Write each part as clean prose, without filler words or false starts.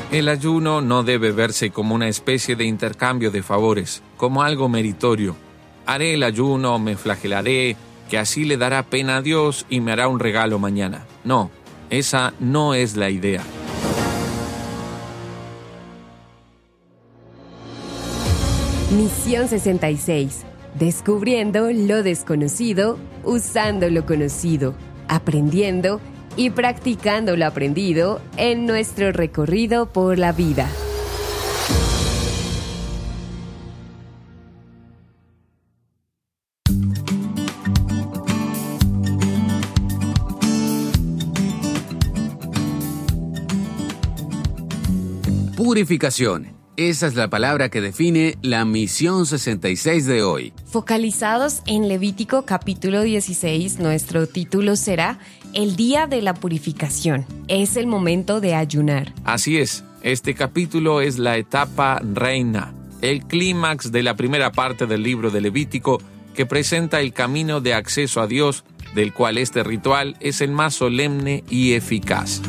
El ayuno no debe verse como una especie de intercambio de favores, como algo meritorio. Haré el ayuno, me flagelaré, que así le dará pena a Dios y me hará un regalo mañana. No, esa no es la idea. Misión 66. Descubriendo lo desconocido, usando lo conocido, aprendiendo y practicando lo aprendido en nuestro recorrido por la vida. Purificación. Esa es la palabra que define la misión 66 de hoy. Focalizados en Levítico capítulo 16, nuestro título será El día de la purificación. Es el momento de ayunar. Así es, este capítulo es la etapa reina, el clímax de la primera parte del libro de Levítico que presenta el camino de acceso a Dios, del cual este ritual es el más solemne y eficaz.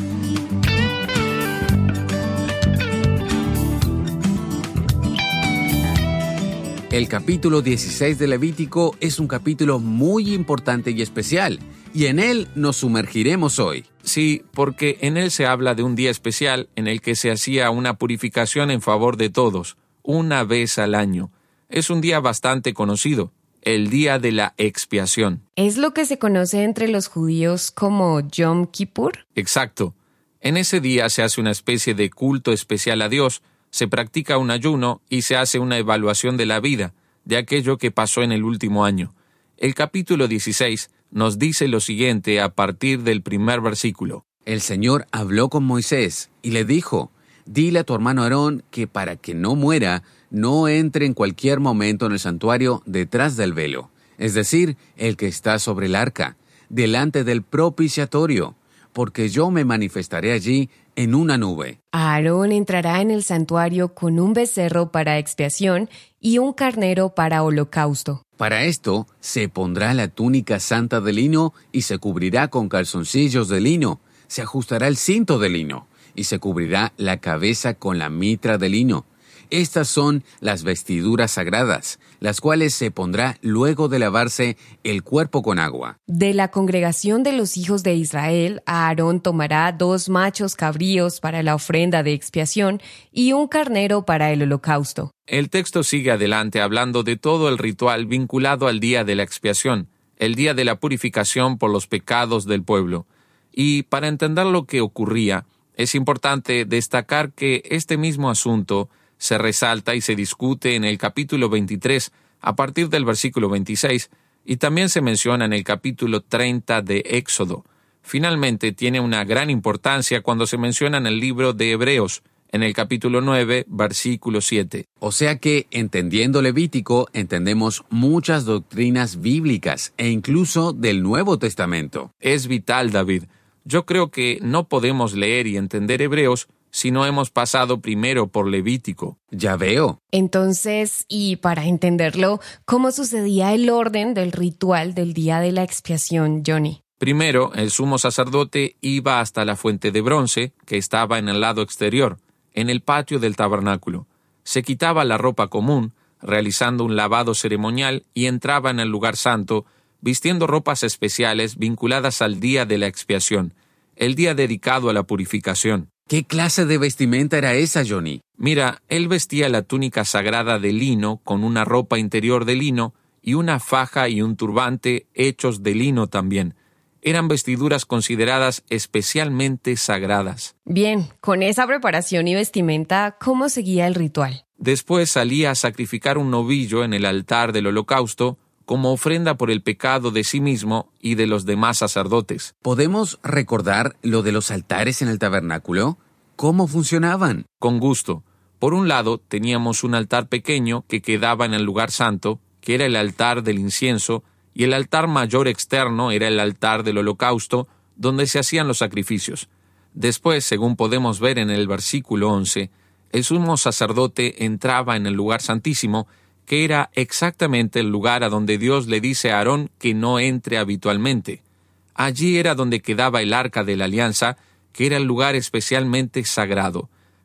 El capítulo 16 de Levítico es un capítulo muy importante y especial, y en él nos sumergiremos hoy. Sí, porque en él se habla de un día especial en el que se hacía una purificación en favor de todos, una vez al año. Es un día bastante conocido, el día de la expiación. ¿Es lo que se conoce entre los judíos como Yom Kippur? Exacto. En ese día se hace una especie de culto especial a Dios, se practica un ayuno y se hace una evaluación de la vida, de aquello que pasó en el último año. El capítulo 16 nos dice lo siguiente a partir del primer versículo. El Señor habló con Moisés y le dijo, dile a tu hermano Aarón que para que no muera, no entre en cualquier momento en el santuario detrás del velo, es decir, el que está sobre el arca, delante del propiciatorio, porque yo me manifestaré allí en una nube. Aarón entrará en el santuario con un becerro para expiación y un carnero para holocausto. Para esto se pondrá la túnica santa de lino y se cubrirá con calzoncillos de lino, se ajustará el cinto de lino y se cubrirá la cabeza con la mitra de lino. Estas son las vestiduras sagradas, las cuales se pondrá luego de lavarse el cuerpo con agua. De la congregación de los hijos de Israel, Aarón tomará 2 machos cabríos para la ofrenda de expiación y un carnero para el holocausto. El texto sigue adelante hablando de todo el ritual vinculado al día de la expiación, el día de la purificación por los pecados del pueblo. Y para entender lo que ocurría, es importante destacar que este mismo asunto se resalta y se discute en el capítulo 23 a partir del versículo 26 y también se menciona en el capítulo 30 de Éxodo. Finalmente tiene una gran importancia cuando se menciona en el libro de Hebreos, en el capítulo 9, versículo 7. O sea que, entendiendo Levítico, entendemos muchas doctrinas bíblicas e incluso del Nuevo Testamento. Es vital, David. Yo creo que no podemos leer y entender Hebreos si no hemos pasado primero por Levítico. Ya veo. Entonces, y para entenderlo, ¿cómo sucedía el orden del ritual del día de la expiación, Johnny? Primero, el sumo sacerdote iba hasta la fuente de bronce, que estaba en el lado exterior, en el patio del tabernáculo. Se quitaba la ropa común, realizando un lavado ceremonial, y entraba en el lugar santo, vistiendo ropas especiales vinculadas al día de la expiación, el día dedicado a la purificación. ¿Qué clase de vestimenta era esa, Johnny? Mira, él vestía la túnica sagrada de lino con una ropa interior de lino y una faja y un turbante hechos de lino también. Eran vestiduras consideradas especialmente sagradas. Bien, con esa preparación y vestimenta, ¿cómo seguía el ritual? Después salía a sacrificar un novillo en el altar del holocausto como ofrenda por el pecado de sí mismo y de los demás sacerdotes. ¿Podemos recordar lo de los altares en el tabernáculo? ¿Cómo funcionaban? Con gusto. Por un lado, teníamos un altar pequeño que quedaba en el lugar santo, que era el altar del incienso, y el altar mayor externo era el altar del holocausto, donde se hacían los sacrificios. Después, según podemos ver en el versículo 11, el sumo sacerdote entraba en el lugar santísimo, que era exactamente el lugar a donde Dios le dice a Aarón que no entre habitualmente. Allí era donde quedaba el arca de la alianza, que era el lugar especialmente sagrado.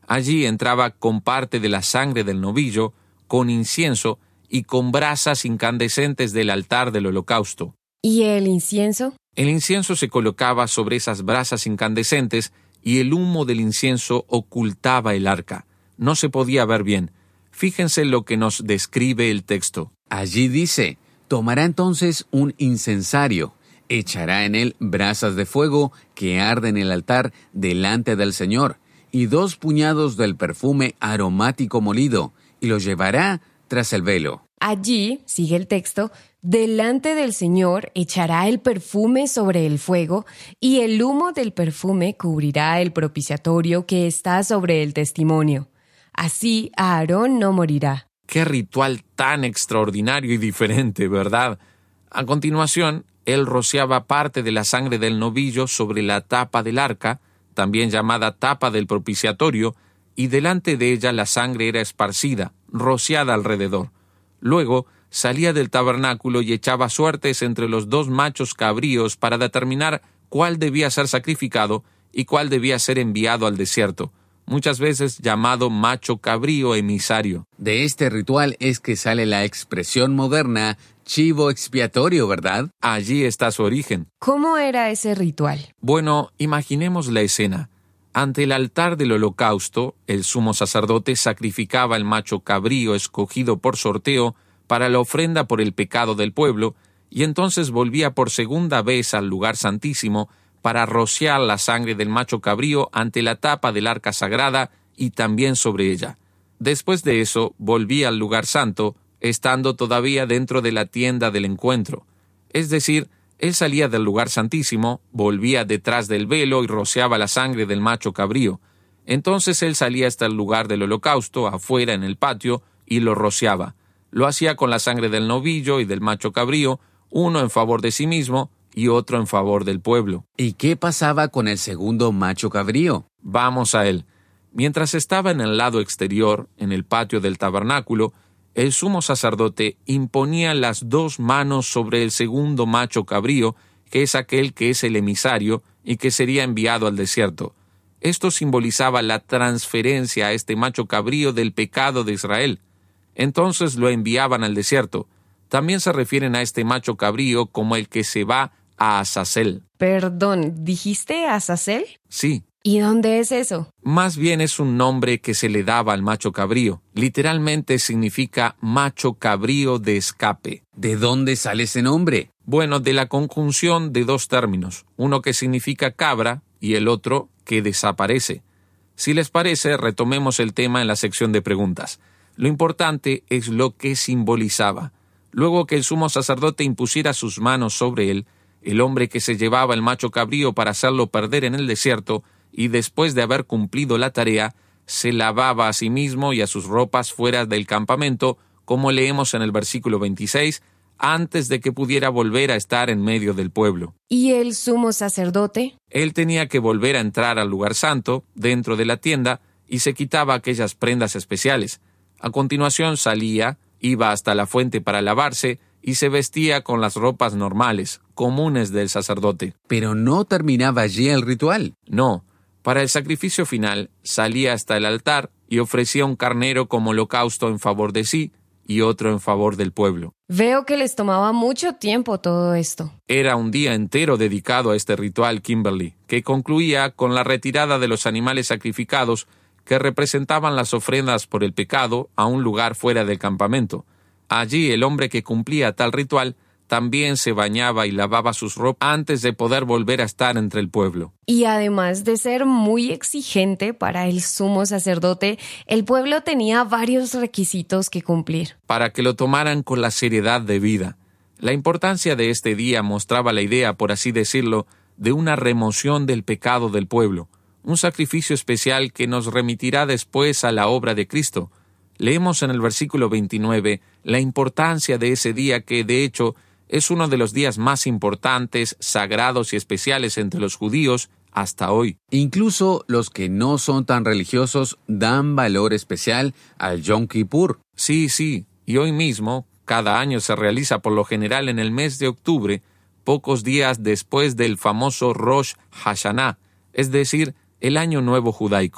Allí entraba con parte de la sangre del novillo, con incienso y con brasas incandescentes del altar del holocausto. ¿Y el incienso? El incienso se colocaba sobre esas brasas incandescentes y el humo del incienso ocultaba el arca. No se podía ver bien. Fíjense lo que nos describe el texto. Allí dice: tomará entonces un incensario, echará en él brasas de fuego que arden en el altar delante del Señor, y 2 puñados del perfume aromático molido, y lo llevará tras el velo. Allí, sigue el texto, delante del Señor echará el perfume sobre el fuego, y el humo del perfume cubrirá el propiciatorio que está sobre el testimonio. Así Aarón no morirá. ¡Qué ritual tan extraordinario y diferente!, ¿verdad? A continuación, él rociaba parte de la sangre del novillo sobre la tapa del arca, también llamada tapa del propiciatorio, y delante de ella la sangre era esparcida, rociada alrededor. Luego salía del tabernáculo y echaba suertes entre los 2 machos cabríos para determinar cuál debía ser sacrificado y cuál debía ser enviado al desierto, muchas veces llamado macho cabrío emisario. De este ritual es que sale la expresión moderna chivo expiatorio, ¿verdad? Allí está su origen. ¿Cómo era ese ritual? Bueno, imaginemos la escena. Ante el altar del holocausto, el sumo sacerdote sacrificaba el macho cabrío escogido por sorteo para la ofrenda por el pecado del pueblo, y entonces volvía por segunda vez al lugar santísimo para rociar la sangre del macho cabrío ante la tapa del arca sagrada y también sobre ella. Después de eso, volvía al lugar santo, estando todavía dentro de la tienda del encuentro. Es decir, él salía del lugar santísimo, volvía detrás del velo y rociaba la sangre del macho cabrío. Entonces él salía hasta el lugar del holocausto, afuera en el patio, y lo rociaba. Lo hacía con la sangre del novillo y del macho cabrío, uno en favor de sí mismo y otro en favor del pueblo. ¿Y qué pasaba con el segundo macho cabrío? Vamos a él. Mientras estaba en el lado exterior, en el patio del tabernáculo, el sumo sacerdote imponía las 2 manos sobre el segundo macho cabrío, que es aquel que es el emisario y que sería enviado al desierto. Esto simbolizaba la transferencia a este macho cabrío del pecado de Israel. Entonces lo enviaban al desierto. También se refieren a este macho cabrío como el que se va a Azazel. Perdón, ¿dijiste Azazel? Sí. ¿Y dónde es eso? Más bien es un nombre que se le daba al macho cabrío. Literalmente significa macho cabrío de escape. ¿De dónde sale ese nombre? Bueno, de la conjunción de 2 términos, uno que significa cabra y el otro que desaparece. Si les parece, retomemos el tema en la sección de preguntas. Lo importante es lo que simbolizaba. Luego que el sumo sacerdote impusiera sus manos sobre él, el hombre que se llevaba el macho cabrío para hacerlo perder en el desierto, y después de haber cumplido la tarea, se lavaba a sí mismo y a sus ropas fuera del campamento, como leemos en el versículo 26, antes de que pudiera volver a estar en medio del pueblo. ¿Y el sumo sacerdote? Él tenía que volver a entrar al lugar santo, dentro de la tienda, y se quitaba aquellas prendas especiales. A continuación salía, iba hasta la fuente para lavarse, y se vestía con las ropas normales, comunes del sacerdote. Pero no terminaba allí el ritual. No. Para el sacrificio final, salía hasta el altar y ofrecía un carnero como holocausto en favor de sí y otro en favor del pueblo. Veo que les tomaba mucho tiempo todo esto. Era un día entero dedicado a este ritual, Kimberly, que concluía con la retirada de los animales sacrificados que representaban las ofrendas por el pecado a un lugar fuera del campamento. Allí el hombre que cumplía tal ritual también se bañaba y lavaba sus ropas antes de poder volver a estar entre el pueblo. Y además de ser muy exigente para el sumo sacerdote, el pueblo tenía varios requisitos que cumplir. Para que lo tomaran con la seriedad debida. La importancia de este día mostraba la idea, por así decirlo, de una remoción del pecado del pueblo, un sacrificio especial que nos remitirá después a la obra de Cristo. Leemos en el versículo 29 la importancia de ese día que, de hecho, es uno de los días más importantes, sagrados y especiales entre los judíos hasta hoy. Incluso los que no son tan religiosos dan valor especial al Yom Kippur. Sí, y hoy mismo, cada año se realiza por lo general en el mes de octubre, pocos días después del famoso Rosh Hashanah, es decir, el Año Nuevo Judaico.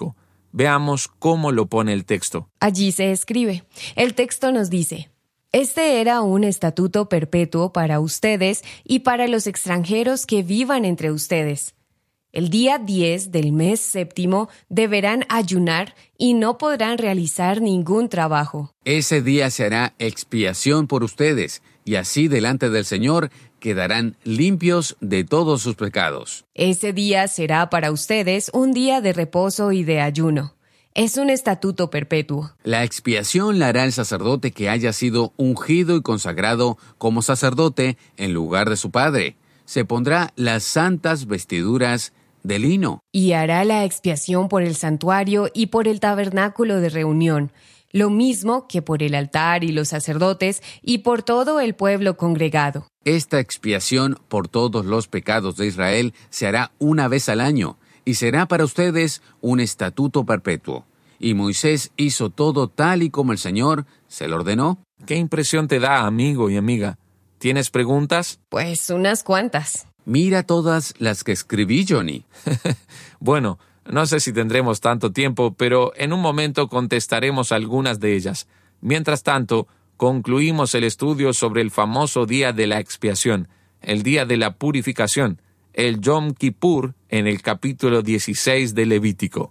Veamos cómo lo pone el texto. Allí se escribe. El texto nos dice: Este era un estatuto perpetuo para ustedes y para los extranjeros que vivan entre ustedes. El día 10 del mes séptimo deberán ayunar y no podrán realizar ningún trabajo. Ese día se hará expiación por ustedes, y así delante del Señor quedarán limpios de todos sus pecados. Ese día será para ustedes un día de reposo y de ayuno. Es un estatuto perpetuo. La expiación la hará el sacerdote que haya sido ungido y consagrado como sacerdote en lugar de su padre. Se pondrá las santas vestiduras de lino. Y hará la expiación por el santuario y por el tabernáculo de reunión, lo mismo que por el altar y los sacerdotes y por todo el pueblo congregado. Esta expiación por todos los pecados de Israel se hará una vez al año, y será para ustedes un estatuto perpetuo. Y Moisés hizo todo tal y como el Señor se lo ordenó. ¿Qué impresión te da, amigo y amiga? ¿Tienes preguntas? Pues unas cuantas. Mira todas las que escribí, Johnny. Bueno, no sé si tendremos tanto tiempo, pero en un momento contestaremos algunas de ellas. Mientras tanto, concluimos el estudio sobre el famoso día de la expiación, el día de la purificación, el Yom Kippur, en el capítulo 16 de Levítico.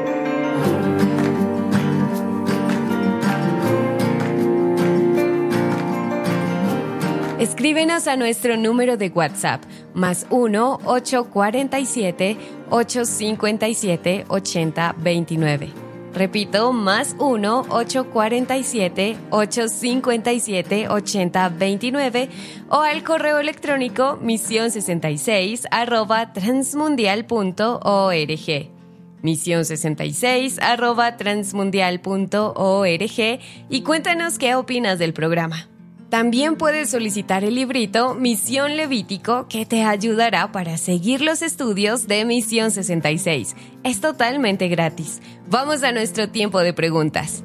Escríbenos a nuestro número de WhatsApp, +1 847 857 8029. Repito, +1 847 857 8029 o al correo electrónico mision66@transmundial.org. mision66@transmundial.org y cuéntanos qué opinas del programa. También puedes solicitar el librito Misión Levítico, que te ayudará para seguir los estudios de Misión 66. Es totalmente gratis. Vamos a nuestro tiempo de preguntas.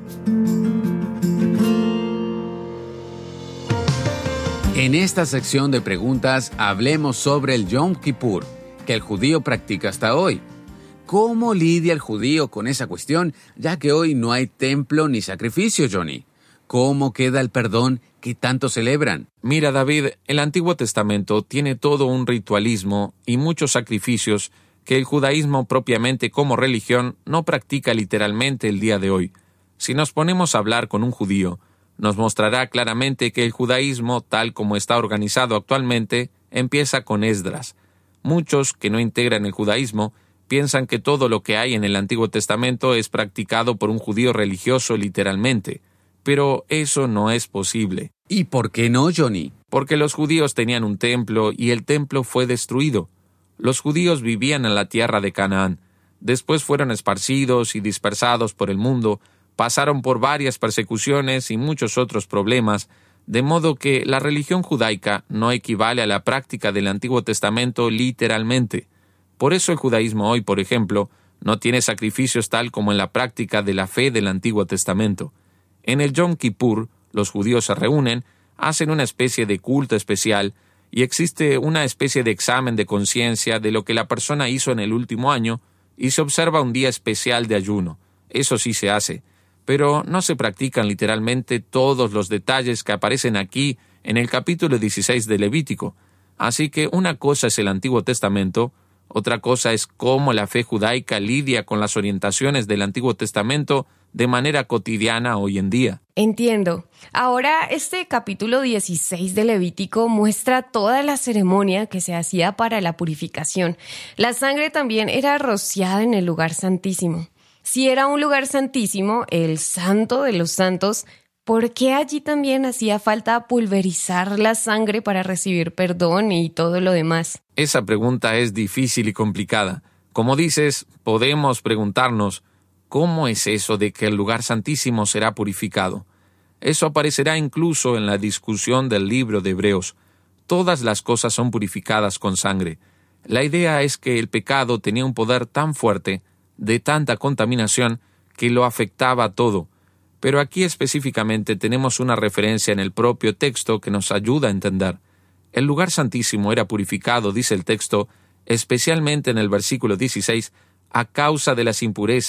En esta sección de preguntas hablemos sobre el Yom Kippur, que el judío practica hasta hoy. ¿Cómo lidia el judío con esa cuestión, ya que hoy no hay templo ni sacrificio, Johnny? ¿Cómo queda el perdón que tanto celebran? Mira, David, el Antiguo Testamento tiene todo un ritualismo y muchos sacrificios que el judaísmo propiamente como religión no practica literalmente el día de hoy. Si nos ponemos a hablar con un judío, nos mostrará claramente que el judaísmo, tal como está organizado actualmente, empieza con Esdras. Muchos que no integran el judaísmo piensan que todo lo que hay en el Antiguo Testamento es practicado por un judío religioso literalmente. Pero eso no es posible. ¿Y por qué no, Johnny? Porque los judíos tenían un templo y el templo fue destruido. Los judíos vivían en la tierra de Canaán. Después fueron esparcidos y dispersados por el mundo, pasaron por varias persecuciones y muchos otros problemas, de modo que la religión judaica no equivale a la práctica del Antiguo Testamento literalmente. Por eso el judaísmo hoy, por ejemplo, no tiene sacrificios tal como en la práctica de la fe del Antiguo Testamento. En el Yom Kippur, los judíos se reúnen, hacen una especie de culto especial y existe una especie de examen de conciencia de lo que la persona hizo en el último año y se observa un día especial de ayuno. Eso sí se hace, pero no se practican literalmente todos los detalles que aparecen aquí en el capítulo 16 de Levítico. Así que una cosa es el Antiguo Testamento, otra cosa es cómo la fe judaica lidia con las orientaciones del Antiguo Testamento de manera cotidiana hoy en día. Entiendo. Ahora, este capítulo 16 de Levítico muestra toda la ceremonia que se hacía para la purificación. La sangre también era rociada en el lugar santísimo. Si era un lugar santísimo, el santo de los santos, ¿por qué allí también hacía falta pulverizar la sangre para recibir perdón y todo lo demás? Esa pregunta es difícil y complicada. Como dices, podemos preguntarnos, ¿cómo es eso de que el lugar santísimo será purificado? Eso aparecerá incluso en la discusión del libro de Hebreos. Todas las cosas son purificadas con sangre. La idea es que el pecado tenía un poder tan fuerte, de tanta contaminación, que lo afectaba a todo. Pero aquí específicamente tenemos una referencia en el propio texto que nos ayuda a entender. El lugar santísimo era purificado, dice el texto, especialmente en el versículo 16, a causa de las impurezas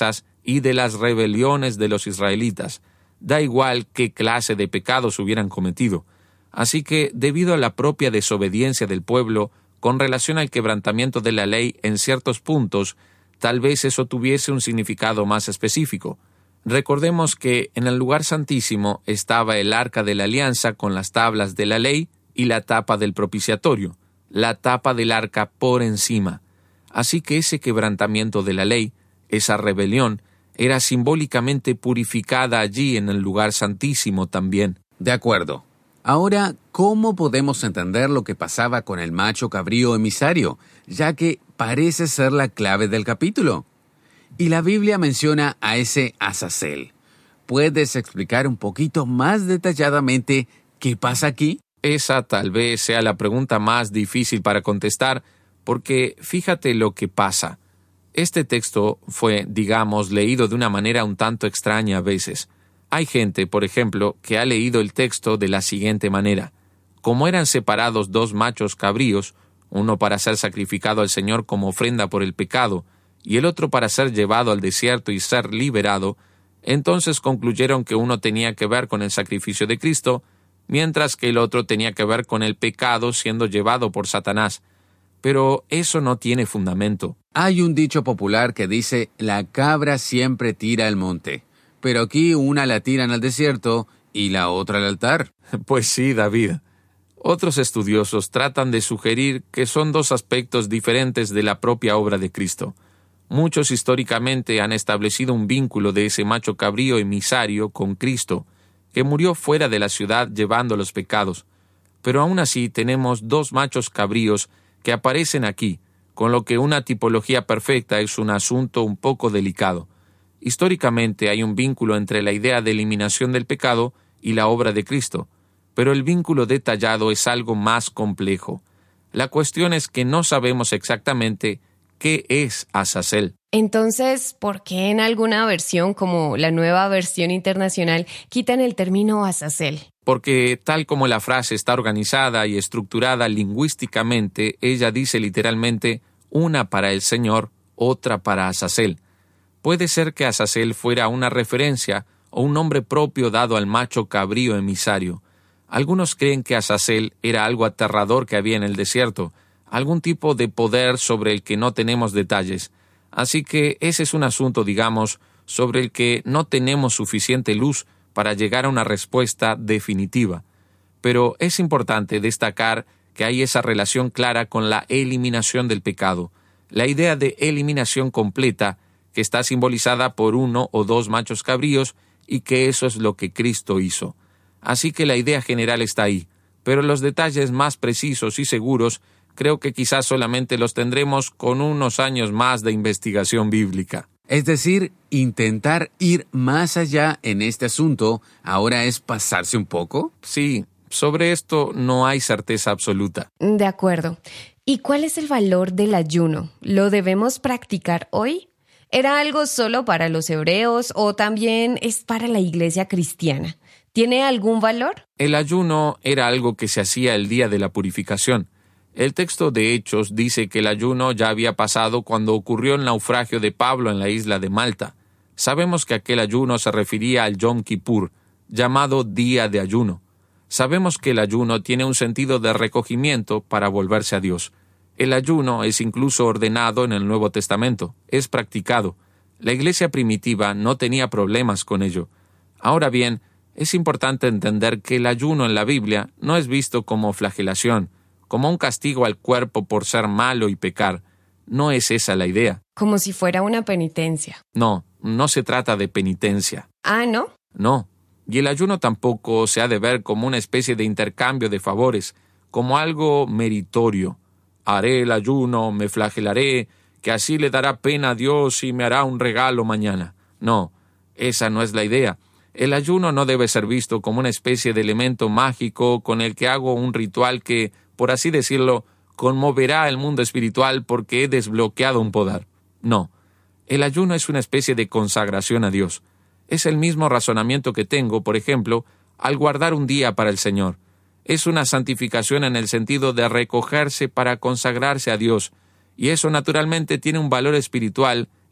y de las rebeliones de los israelitas. Da igual qué clase de pecados hubieran cometido. Así que, debido a la propia desobediencia del pueblo con relación al quebrantamiento de la ley en ciertos puntos, tal vez eso tuviese un significado más específico. Recordemos que en el lugar santísimo estaba el arca de la alianza con las tablas de la ley y la tapa del propiciatorio, la tapa del arca por encima. Así que ese quebrantamiento de la ley, esa rebelión, era simbólicamente purificada allí en el lugar santísimo también. De acuerdo. Ahora, ¿cómo podemos entender lo que pasaba con el macho cabrío emisario, ya que parece ser la clave del capítulo? Y la Biblia menciona a ese Azazel. ¿Puedes explicar un poquito más detalladamente qué pasa aquí? Esa tal vez sea la pregunta más difícil para contestar, porque fíjate lo que pasa. Este texto fue, digamos, leído de una manera un tanto extraña a veces. Hay gente, por ejemplo, que ha leído el texto de la siguiente manera. Como eran separados dos machos cabríos, uno para ser sacrificado al Señor como ofrenda por el pecado, y el otro para ser llevado al desierto y ser liberado, entonces concluyeron que uno tenía que ver con el sacrificio de Cristo, mientras que el otro tenía que ver con el pecado siendo llevado por Satanás. Pero eso no tiene fundamento. Hay un dicho popular que dice, la cabra siempre tira al monte, pero aquí una la tiran al desierto y la otra al altar. Pues sí, David. Otros estudiosos tratan de sugerir que son dos aspectos diferentes de la propia obra de Cristo. Muchos históricamente han establecido un vínculo de ese macho cabrío emisario con Cristo, que murió fuera de la ciudad llevando los pecados. Pero aún así tenemos dos machos cabríos que aparecen aquí, con lo que una tipología perfecta es un asunto un poco delicado. Históricamente hay un vínculo entre la idea de eliminación del pecado y la obra de Cristo, pero el vínculo detallado es algo más complejo. La cuestión es que no sabemos exactamente qué es Azazel. Entonces, ¿por qué en alguna versión, como la Nueva Versión Internacional, quitan el término Azazel? Porque tal como la frase está organizada y estructurada lingüísticamente, ella dice literalmente una para el Señor, otra para Azazel. Puede ser que Azazel fuera una referencia o un nombre propio dado al macho cabrío emisario. Algunos creen que Azazel era algo aterrador que había en el desierto, algún tipo de poder sobre el que no tenemos detalles. Así que ese es un asunto, digamos, sobre el que no tenemos suficiente luz para llegar a una respuesta definitiva. Pero es importante destacar que hay esa relación clara con la eliminación del pecado, la idea de eliminación completa que está simbolizada por uno o dos machos cabríos y que eso es lo que Cristo hizo. Así que la idea general está ahí, pero los detalles más precisos y seguros creo que quizás solamente los tendremos con unos años más de investigación bíblica. Es decir, intentar ir más allá en este asunto ahora es pasarse un poco. Sí, sobre esto no hay certeza absoluta. De acuerdo. ¿Y cuál es el valor del ayuno? ¿Lo debemos practicar hoy? ¿Era algo solo para los hebreos o también es para la iglesia cristiana? ¿Tiene algún valor? El ayuno era algo que se hacía el día de la purificación. El texto de Hechos dice que el ayuno ya había pasado cuando ocurrió el naufragio de Pablo en la isla de Malta. Sabemos que aquel ayuno se refería al Yom Kippur, llamado Día de Ayuno. Sabemos que el ayuno tiene un sentido de recogimiento para volverse a Dios. El ayuno es incluso ordenado en el Nuevo Testamento, es practicado. La iglesia primitiva no tenía problemas con ello. Ahora bien, es importante entender que el ayuno en la Biblia no es visto como flagelación, como un castigo al cuerpo por ser malo y pecar. No es esa la idea. Como si fuera una penitencia. No, no se trata de penitencia. Ah, ¿no? No. Y el ayuno tampoco se ha de ver como una especie de intercambio de favores, como algo meritorio. Haré el ayuno, me flagelaré, que así le dará pena a Dios y me hará un regalo mañana. No, esa no es la idea. El ayuno no debe ser visto como una especie de elemento mágico con el que hago un ritual que, por así decirlo, conmoverá el mundo espiritual porque he desbloqueado un poder. No, el ayuno es una especie de consagración a Dios. Es el mismo razonamiento que tengo, por ejemplo, al guardar un día para el Señor. Es una santificación en el sentido de recogerse para consagrarse a Dios, y eso naturalmente tiene un valor espiritual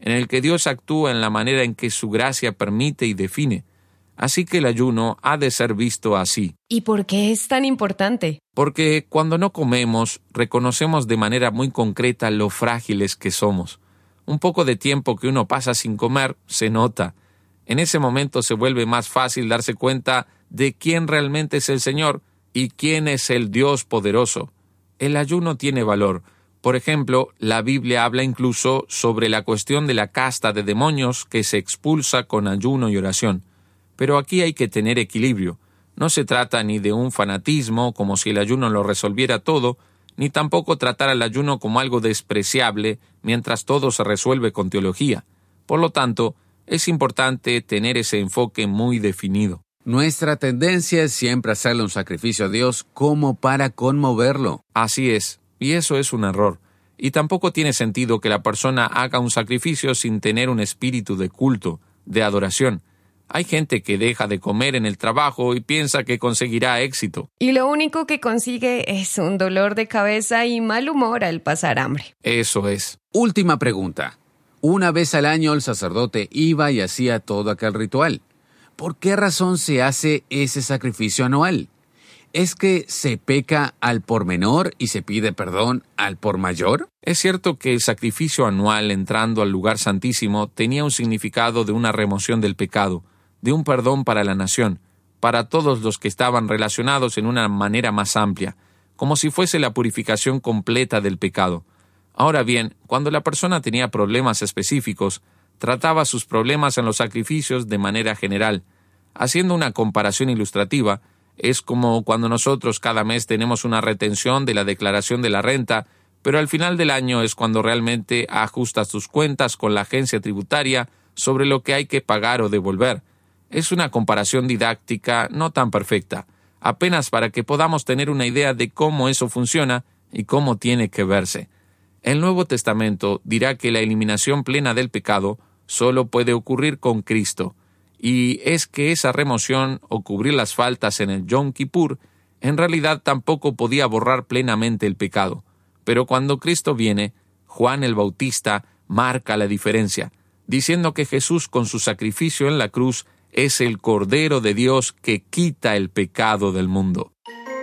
en el que Dios actúa en la manera en que su gracia permite y define. Así que el ayuno ha de ser visto así. ¿Y por qué es tan importante? Porque cuando no comemos, reconocemos de manera muy concreta lo frágiles que somos. Un poco de tiempo que uno pasa sin comer se nota. En ese momento se vuelve más fácil darse cuenta de quién realmente es el Señor y quién es el Dios poderoso. El ayuno tiene valor. Por ejemplo, la Biblia habla incluso sobre la cuestión de la casta de demonios que se expulsa con ayuno y oración. Pero aquí hay que tener equilibrio. No se trata ni de un fanatismo, como si el ayuno lo resolviera todo, ni tampoco tratar al ayuno como algo despreciable, mientras todo se resuelve con teología. Por lo tanto, es importante tener ese enfoque muy definido. Nuestra tendencia es siempre hacerle un sacrificio a Dios como para conmoverlo. Así es, y eso es un error. Y tampoco tiene sentido que la persona haga un sacrificio sin tener un espíritu de culto, de adoración. Hay gente que deja de comer en el trabajo y piensa que conseguirá éxito. Y lo único que consigue es un dolor de cabeza y mal humor al pasar hambre. Eso es. Última pregunta. Una vez al año el sacerdote iba y hacía todo aquel ritual. ¿Por qué razón se hace ese sacrificio anual? ¿Es que se peca al por menor y se pide perdón al por mayor? Es cierto que el sacrificio anual entrando al lugar santísimo tenía un significado de una remoción del pecado, de un perdón para la nación, para todos los que estaban relacionados en una manera más amplia, como si fuese la purificación completa del pecado. Ahora bien, cuando la persona tenía problemas específicos, trataba sus problemas en los sacrificios de manera general. Haciendo una comparación ilustrativa, es como cuando nosotros cada mes tenemos una retención de la declaración de la renta, pero al final del año es cuando realmente ajustas tus cuentas con la agencia tributaria sobre lo que hay que pagar o devolver. Es una comparación didáctica no tan perfecta, apenas para que podamos tener una idea de cómo eso funciona y cómo tiene que verse. El Nuevo Testamento dirá que la eliminación plena del pecado solo puede ocurrir con Cristo, y es que esa remoción o cubrir las faltas en el Yom Kippur en realidad tampoco podía borrar plenamente el pecado. Pero cuando Cristo viene, Juan el Bautista marca la diferencia, diciendo que Jesús con su sacrificio en la cruz es el Cordero de Dios que quita el pecado del mundo.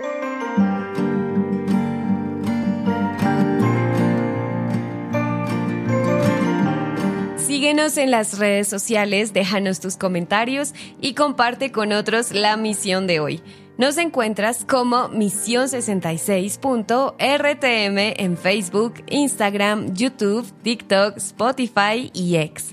Síguenos en las redes sociales, déjanos tus comentarios y comparte con otros la misión de hoy. Nos encuentras como Misión66.rtm en Facebook, Instagram, YouTube, TikTok, Spotify y X.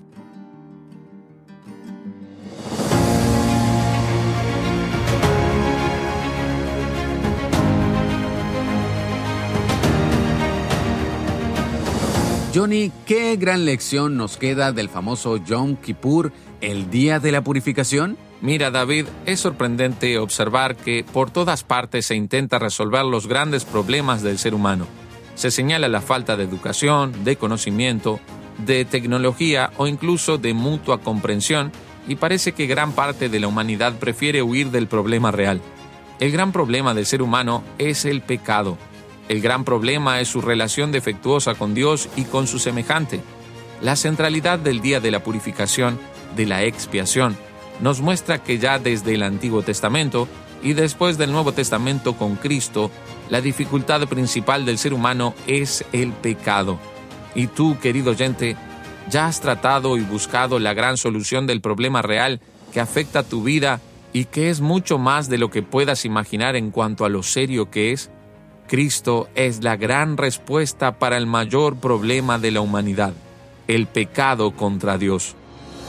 Johnny, ¿qué gran lección nos queda del famoso Yom Kippur, el día de la purificación? Mira, David, es sorprendente observar que por todas partes se intenta resolver los grandes problemas del ser humano. Se señala la falta de educación, de conocimiento, de tecnología o incluso de mutua comprensión, y parece que gran parte de la humanidad prefiere huir del problema real. El gran problema del ser humano es el pecado. El gran problema es su relación defectuosa con Dios y con su semejante. La centralidad del día de la purificación, de la expiación, nos muestra que ya desde el Antiguo Testamento y después del Nuevo Testamento con Cristo, la dificultad principal del ser humano es el pecado. Y tú, querido oyente, ¿ya has tratado y buscado la gran solución del problema real que afecta tu vida y que es mucho más de lo que puedas imaginar en cuanto a lo serio que es? Cristo es la gran respuesta para el mayor problema de la humanidad, el pecado contra Dios.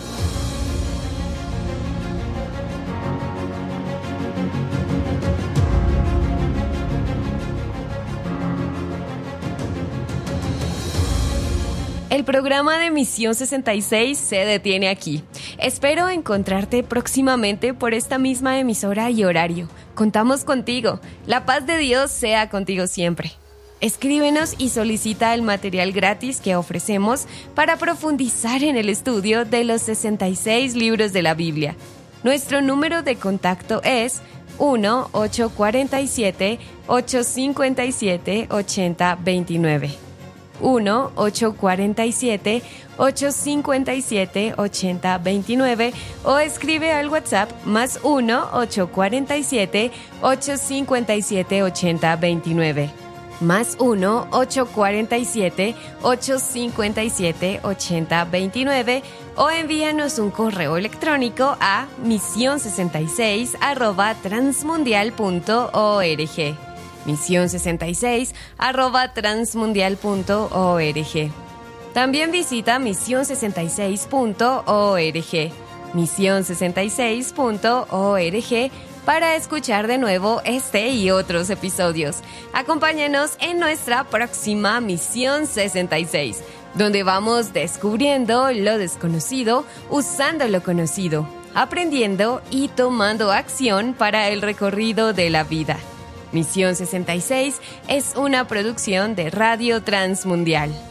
El programa de Misión 66 se detiene aquí. Espero encontrarte próximamente por esta misma emisora y horario. Contamos contigo. La paz de Dios sea contigo siempre. Escríbenos y solicita el material gratis que ofrecemos para profundizar en el estudio de los 66 libros de la Biblia. Nuestro número de contacto es 1-847-857-8029. 1-847-857-8029 o escribe al WhatsApp más 1-847-857-8029. Más 1-847-857-8029 o envíanos un correo electrónico a misión66@transmundial.org. misión66@transmundial.org. También visita misión66.org. misión66.org para escuchar de nuevo este y otros episodios. Acompáñanos en nuestra próxima Misión 66, donde vamos descubriendo lo desconocido, usando lo conocido, aprendiendo y tomando acción para el recorrido de la vida. Misión 66 es una producción de Radio Transmundial.